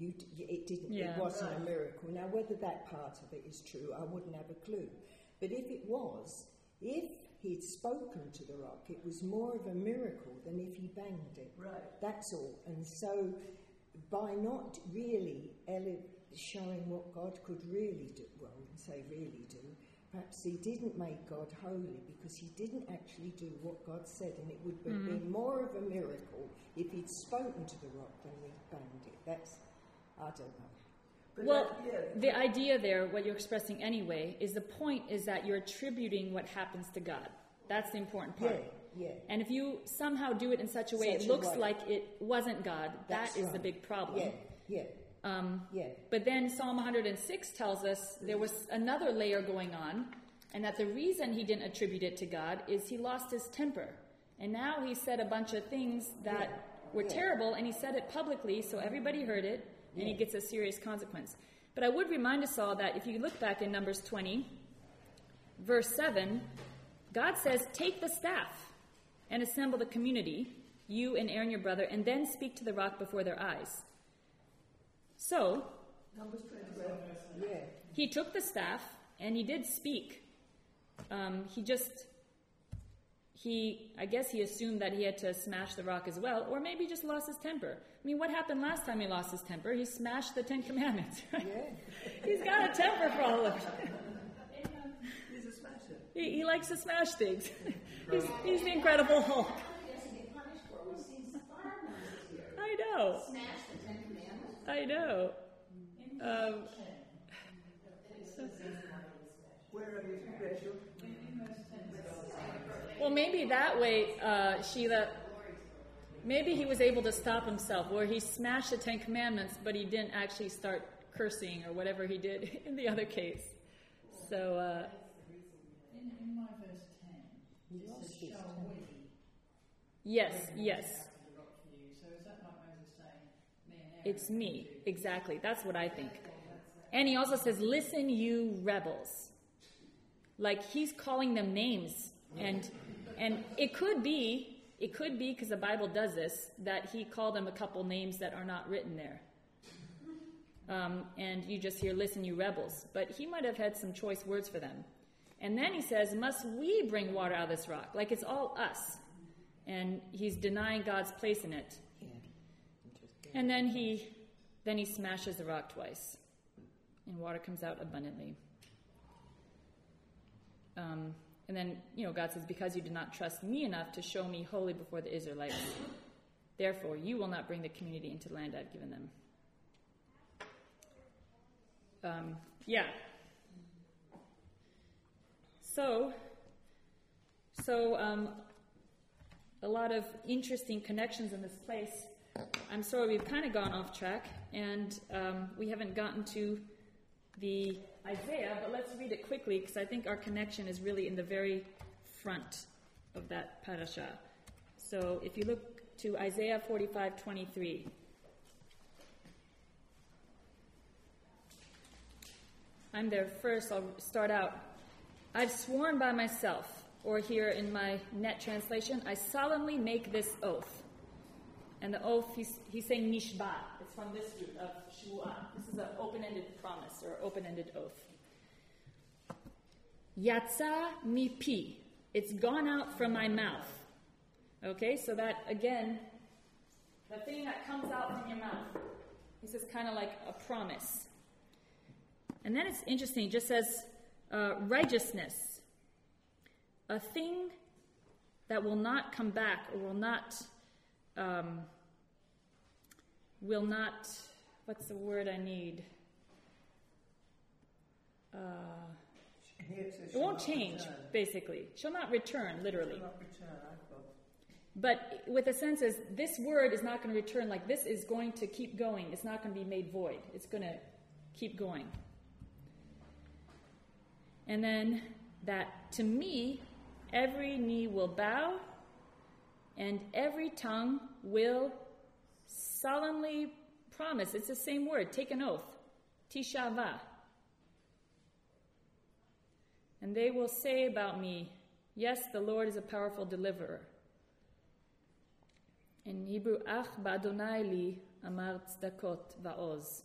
It wasn't a miracle. Now, whether that part of it is true, I wouldn't have a clue. But if it was, if he'd spoken to the rock, it was more of a miracle than if he banged it. Right. That's all. And so, by not really showing what God could really do, perhaps he didn't make God holy because he didn't actually do what God said, and it would have been more of a miracle if he'd spoken to the rock than he banged it. I don't know. But the idea there, what you're expressing anyway, is the point is that you're attributing what happens to God. That's the important part. Yeah. And if you somehow do it in such a way it looks like it wasn't God, that is the big problem. Yeah. But then Psalm 106 tells us there was another layer going on, and that the reason he didn't attribute it to God is he lost his temper. And now he said a bunch of things that were terrible, and he said it publicly, so everybody heard it, and he gets a serious consequence. But I would remind us all that if you look back in Numbers 20, verse 7, God says, take the staff and assemble the community, you and Aaron your brother, and then speak to the rock before their eyes. So, he took the staff, and he did speak. I guess he assumed that he had to smash the rock as well, or maybe just lost his temper. I mean, what happened last time he lost his temper? He smashed the 10 Commandments, right? Yeah. He's got a temper problem. He's a smasher. He likes to smash things. He's the Incredible Hulk. I know. Smash the 10 Commandments? I know. Where are you, Rachel? Well, maybe that way, Sheila, maybe he was able to stop himself, where he smashed the 10 Commandments, but he didn't actually start cursing or whatever he did in the other case. So, in my verse 10, it says, shall we? Yes. So is that like Moses saying, me and Aaron? It's me, exactly. That's what I think. And he also says, listen, you rebels. Like, he's calling them names. And it could be, because the Bible does this, that he called them a couple names that are not written there. And you just hear, listen, you rebels. But he might have had some choice words for them. And then he says, must we bring water out of this rock? Like it's all us. And he's denying God's place in it. And then he smashes the rock twice. And water comes out abundantly. And then, God says, because you did not trust me enough to show me holy before the Israelites, therefore you will not bring the community into the land I've given them. So a lot of interesting connections in this place. I'm sorry we've kind of gone off track, and we haven't gotten to the Isaiah, but let's read it quickly because I think our connection is really in the very front of that parasha. So if you look to Isaiah 45:23. I'm there first. I'll start out. I've sworn by myself, or here in my net translation, I solemnly make this oath. And the oath, he's saying nishba. It's from this root of shvuah. This is an open-ended promise or open-ended oath. Yatsa mipi. It's gone out from my mouth. Okay, so that, again, the thing that comes out from your mouth. This is kind of like a promise. And then it's interesting. It just says righteousness. A thing that will not come back or will not, what's the word I need? It won't change, basically. She'll not return, literally. She'll not return, I thought. But with a sense is, this word is not going to return, like this is going to keep going. It's not going to be made void. It's going to keep going. And then that, to me, every knee will bow and every tongue will solemnly promise. It's the same word. Take an oath. Tishava. And they will say about me, yes, the Lord is a powerful deliverer. In Hebrew, ach ba'adonai li amar tzedakot va'oz.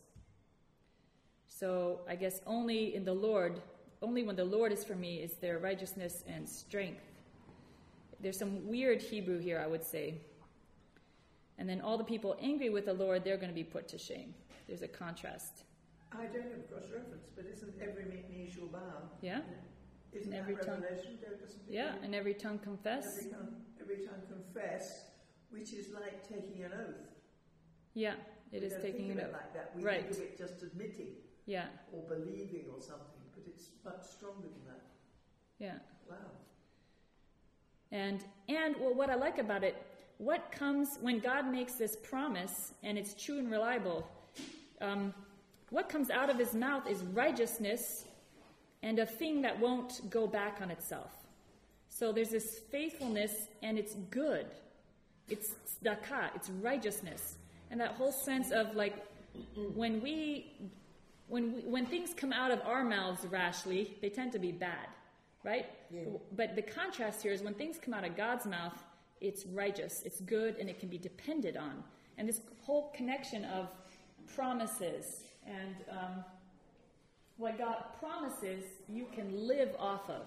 So I guess only when the Lord is for me is there righteousness and strength. There's some weird Hebrew here, I would say. And then all the people angry with the Lord, they're going to be put to shame. There's a contrast. I don't have cross-reference, but isn't every knee shall bow? Yeah. Isn't and that every tongue, Revelation? and every tongue confess. Every tongue confess, which is like taking an oath. Yeah, it is taking an oath. Like that. We right. think of it just admitting. Yeah. Or believing or something, but it's much stronger than that. Yeah. Wow. And well, what I like about it, what comes when God makes this promise and it's true and reliable, what comes out of his mouth is righteousness and a thing that won't go back on itself. So there's this faithfulness and it's good. It's tzedakah, it's righteousness. And that whole sense of like, when things come out of our mouths rashly, they tend to be bad, right? Yeah. But the contrast here is when things come out of God's mouth, it's righteous, it's good, and it can be depended on. And this whole connection of promises and what God promises, you can live off of.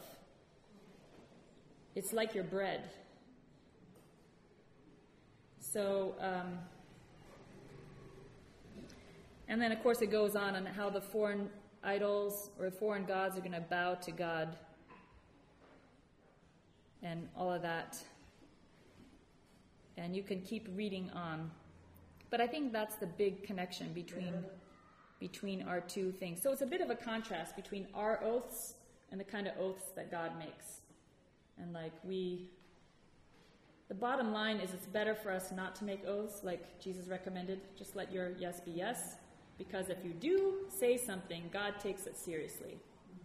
It's like your bread. So, and then of course it goes on how the foreign idols or foreign gods are going to bow to God and all of that. And you can keep reading on. But I think that's the big connection between our two things. So it's a bit of a contrast between our oaths and the kind of oaths that God makes. And the bottom line is it's better for us not to make oaths like Jesus recommended. Just let your yes be yes. Because if you do say something, God takes it seriously.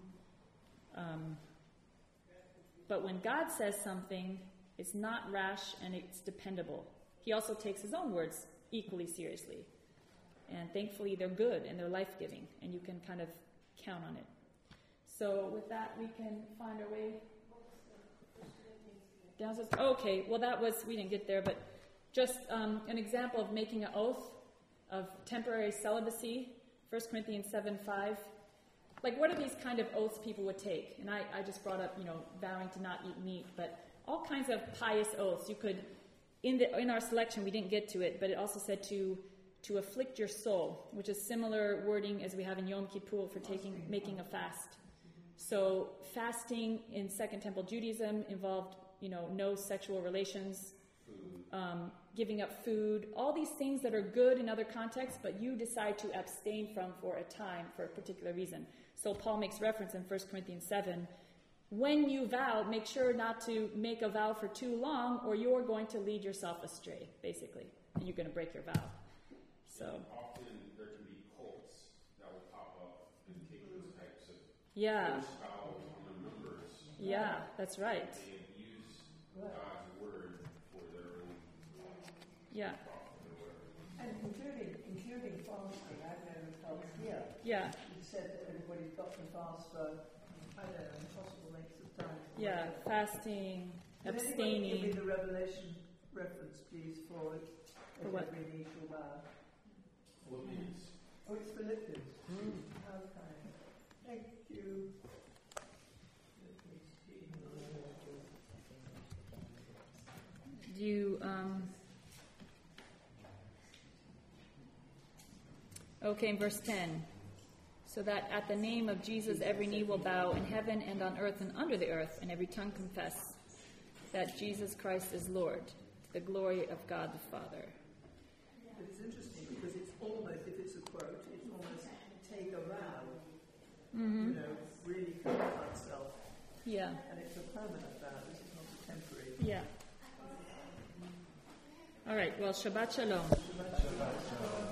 But when God says something, it's not rash and it's dependable. He also takes his own words equally seriously. And thankfully they're good and they're life-giving and you can kind of count on it. So with that we can find our way downstairs. Okay, well we didn't get there, but just an example of making an oath of temporary celibacy, 1 Corinthians 7:5. Like what are these kind of oaths people would take? And I just brought up, vowing to not eat meat, but all kinds of pious oaths. You could, in our selection, we didn't get to it, but it also said to afflict your soul, which is similar wording as we have in Yom Kippur for making a fast. So fasting in Second Temple Judaism involved, no sexual relations, giving up food, all these things that are good in other contexts, but you decide to abstain from for a time, for a particular reason. So Paul makes reference in 1 Corinthians 7 when you vow, make sure not to make a vow for too long, or you're going to lead yourself astray, basically. And you're going to break your vow. So often there can be cults that will pop up and take those types of vows numbers. Yeah, that's right. They abuse God's word for their own profit or whatever. And including fasting, I've known of cults here. Yeah. You said that everybody's got to fast for, I don't know, impossible lengths of time. Yeah, fasting, abstaining. Give me the Revelation reference, please, for what? Every knee shall bow. Philippians. Oh, it's Philippians. Okay. Thank you. Do you, okay, in verse 10. So that at the name of Jesus every knee will bow in heaven and on earth and under the earth, and every tongue confess that Jesus Christ is Lord, to the glory of God the Father. But it's interesting because it's almost, if it's a quote, it's almost take a vow, you know, really commit oneself. Yeah. And it's a permanent vow, this is not a temporary. Yeah. All right, well, Shabbat Shalom. Shabbat Shalom.